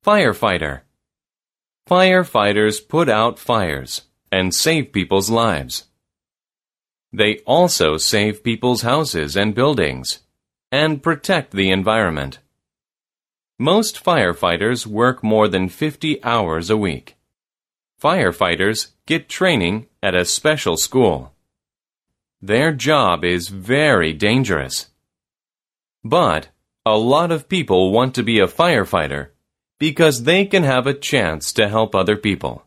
Firefighter. Firefighters put out fires and save people's lives. They also save people's houses and buildings and protect the environment. Most firefighters work more than 50 hours a week. Firefighters get training at a special school. Their job is very dangerous. But a lot of people want to be a firefighter because they can have a chance to help other people.